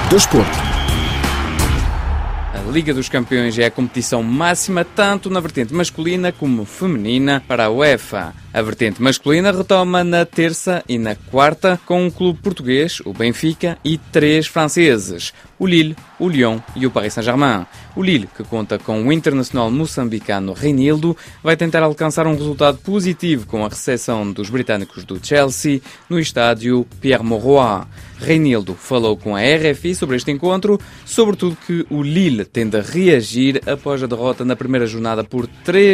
do Desporto. A Liga dos Campeões é a competição máxima tanto na vertente masculina como feminina para a UEFA. A vertente masculina retoma na terça e na quarta com um clube português, o Benfica, e 3 franceses, o Lille, o Lyon e o Paris Saint-Germain. O Lille, que conta com o internacional moçambicano Reinildo, vai tentar alcançar um resultado positivo com a recepção dos britânicos do Chelsea no estádio Pierre-Mauroy. Reinildo falou com a RFI sobre este encontro, sobretudo que o Lille tende a reagir após a derrota na primeira jornada por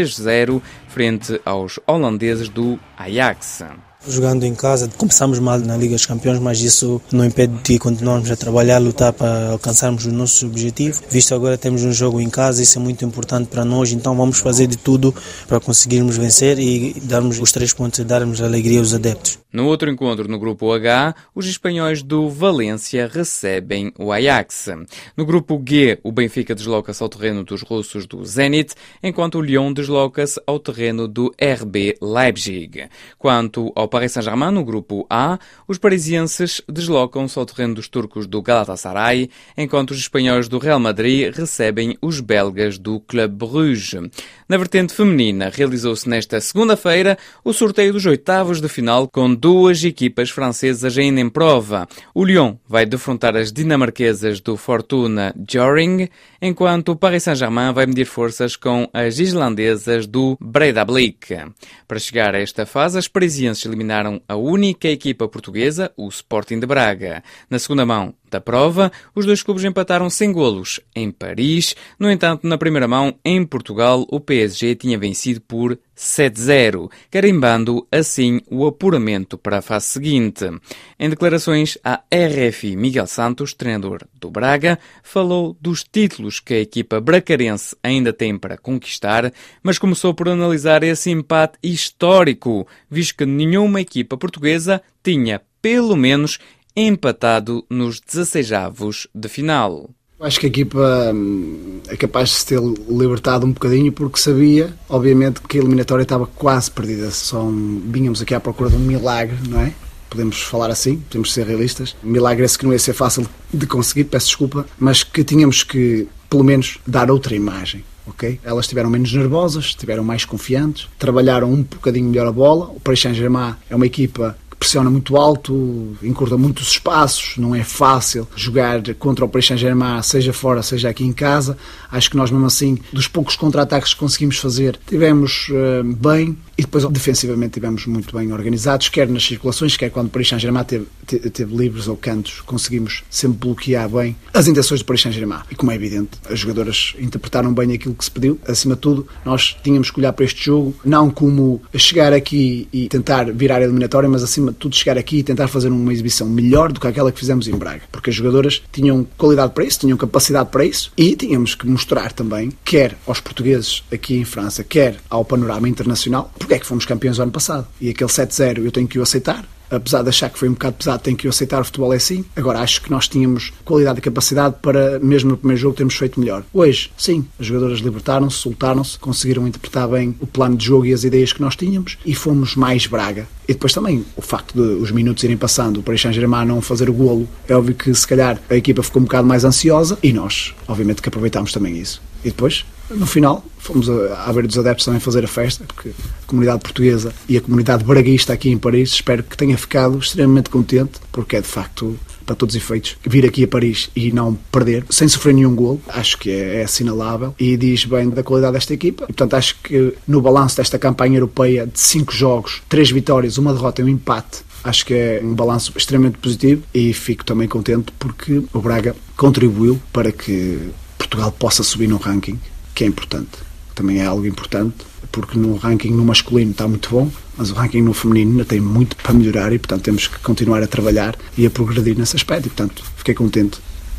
3-0 frente aos holandeses do Ajax. Jogando em casa, começamos mal na Liga dos Campeões, mas isso não impede de continuarmos a trabalhar, a lutar para alcançarmos os nossos objetivos. Visto agora temos um jogo em casa, isso é muito importante para nós, então vamos fazer de tudo para conseguirmos vencer e darmos os 3 pontos e darmos alegria aos adeptos. No outro encontro, no Grupo H, os espanhóis do Valência recebem o Ajax. No Grupo G, o Benfica desloca-se ao terreno dos russos do Zenit, enquanto o Lyon desloca-se ao terreno do RB Leipzig. Quanto ao Paris Saint-Germain, no Grupo A, os parisienses deslocam-se ao terreno dos turcos do Galatasaray, enquanto os espanhóis do Real Madrid recebem os belgas do Club Bruges. Na vertente feminina, realizou-se nesta segunda-feira o sorteio dos oitavos de final com 2 equipas francesas ainda em prova. O Lyon vai defrontar as dinamarquesas do Fortuna Djoring, enquanto o Paris Saint-Germain vai medir forças com as islandesas do Breidablik. Para chegar a esta fase, as parisienses eliminaram a única equipa portuguesa, o Sporting de Braga. Na segunda mão da prova, os 2 clubes empataram sem golos em Paris. No entanto, na primeira mão, em Portugal, o PSG tinha vencido por 7-0, carimbando assim o apuramento para a fase seguinte. Em declarações à RFI, Miguel Santos, treinador do Braga, falou dos títulos que a equipa bracarense ainda tem para conquistar, mas começou por analisar esse empate histórico, visto que nenhuma equipa portuguesa tinha, pelo menos, empatado nos 16avos de final. Acho que a equipa é capaz de se ter libertado um bocadinho porque sabia, obviamente, que a eliminatória estava quase perdida. Vínhamos aqui à procura de um milagre, não é? Podemos falar assim, podemos ser realistas. Um milagre esse que não ia ser fácil de conseguir, peço desculpa, mas que tínhamos que, pelo menos, dar outra imagem. Okay? Elas estiveram menos nervosas, estiveram mais confiantes, trabalharam um bocadinho melhor a bola. O Paris Saint-Germain é uma equipa pressiona muito alto, encurta muitos espaços, não é fácil jogar contra o Paris Saint-Germain, seja fora, seja aqui em casa. Acho que nós, mesmo assim, dos poucos contra-ataques que conseguimos fazer, tivemos bem e depois defensivamente tivemos muito bem organizados, quer nas circulações, quer quando o Paris Saint-Germain teve livres ou cantos, conseguimos sempre bloquear bem as intenções do Paris Saint-Germain. E como é evidente, as jogadoras interpretaram bem aquilo que se pediu. Acima de tudo, nós tínhamos que olhar para este jogo, não como chegar aqui e tentar virar a eliminatória, mas acima de tudo chegar aqui e tentar fazer uma exibição melhor do que aquela que fizemos em Braga, porque as jogadoras tinham qualidade para isso, tinham capacidade para isso e tínhamos que mostrar também, quer aos portugueses aqui em França, quer ao panorama internacional, porque é que fomos campeões do ano passado. E aquele 7-0 eu tenho que o aceitar. Apesar de achar que foi um bocado pesado, tenho que o aceitar, o futebol é assim. Agora, acho que nós tínhamos qualidade e capacidade para, mesmo no primeiro jogo, termos feito melhor. Hoje, sim, as jogadoras libertaram-se, soltaram-se, conseguiram interpretar bem o plano de jogo e as ideias que nós tínhamos e fomos mais Braga. E depois também, o facto de os minutos irem passando, o Paris Saint-Germain não fazer o golo, é óbvio que se calhar a equipa ficou um bocado mais ansiosa e nós, obviamente, que aproveitámos também isso. E depois, no final, fomos à beira dos adeptos também fazer a festa, porque a comunidade portuguesa e a comunidade braguista aqui em Paris, espero que tenha ficado extremamente contente, porque é de facto, para todos os efeitos, vir aqui a Paris e não perder, sem sofrer nenhum golo, acho que é assinalável e diz bem da qualidade desta equipa. E, portanto, acho que no balanço desta campanha europeia de 5 jogos, 3 vitórias, 1 derrota e 1 empate, acho que é um balanço extremamente positivo e fico também contente porque o Braga contribuiu para que Portugal possa subir no ranking, que é importante. Também é algo importante, porque no ranking no masculino está muito bom, mas o ranking no feminino ainda tem muito para melhorar e, portanto, temos que continuar a trabalhar e a progredir nesse aspecto e, portanto, fiquei contente.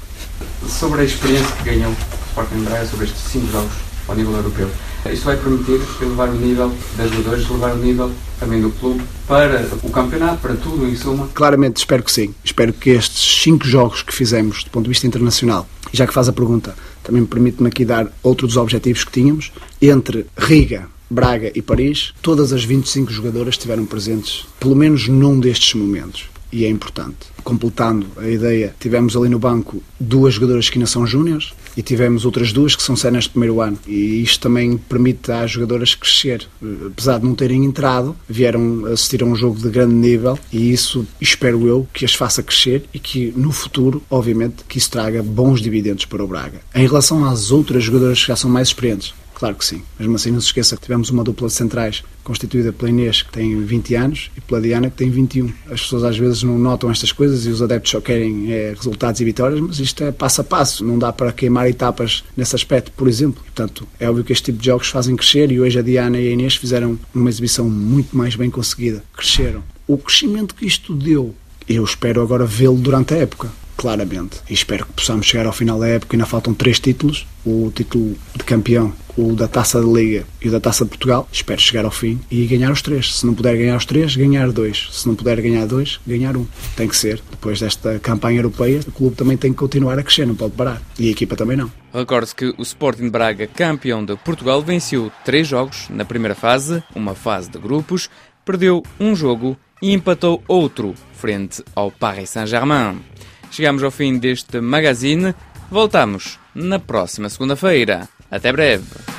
Sobre a experiência que ganhou o Sporting Braga sobre estes 5 jogos ao nível europeu, isto vai permitir elevar o nível das jogadores, elevar o nível também do clube para o campeonato, para tudo em suma? Claramente, espero que sim. Espero que estes 5 jogos que fizemos do ponto de vista internacional, e já que faz a pergunta, também me permite-me aqui dar outro dos objetivos que tínhamos, entre Riga, Braga e Paris, todas as 25 jogadoras estiveram presentes, pelo menos num destes momentos. e é importante. Completando a ideia, tivemos ali no banco 2 jogadoras que ainda são júniores e tivemos outras 2 que são séniores de primeiro ano. E isto também permite às jogadoras crescer. Apesar de não terem entrado, vieram assistir a um jogo de grande nível e isso, espero eu, que as faça crescer e que no futuro, obviamente, que isso traga bons dividendos para o Braga. Em relação às outras jogadoras que já são mais experientes, claro que sim. Mesmo assim, não se esqueça que tivemos uma dupla de centrais constituída pela Inês, que tem 20 anos, e pela Diana, que tem 21. As pessoas às vezes não notam estas coisas e os adeptos só querem resultados e vitórias, mas isto é passo a passo. Não dá para queimar etapas nesse aspecto, por exemplo. Portanto, é óbvio que este tipo de jogos fazem crescer e hoje a Diana e a Inês fizeram uma exibição muito mais bem conseguida. Cresceram. O crescimento que isto deu, eu espero agora vê-lo durante a época. Claramente. E espero que possamos chegar ao final da época. Ainda faltam 3 títulos. O título de campeão, o da Taça da Liga e o da Taça de Portugal. Espero chegar ao fim e ganhar os 3. Se não puder ganhar os 3, ganhar 2. Se não puder ganhar 2, ganhar 1. Tem que ser. Depois desta campanha europeia, o clube também tem que continuar a crescer, não pode parar. E a equipa também não. Recorde-se que o Sporting de Braga, campeão de Portugal, venceu 3 jogos na primeira fase, uma fase de grupos, perdeu um jogo e empatou outro, frente ao Paris Saint-Germain. Chegamos ao fim deste magazine. Voltamos na próxima segunda-feira. Até breve.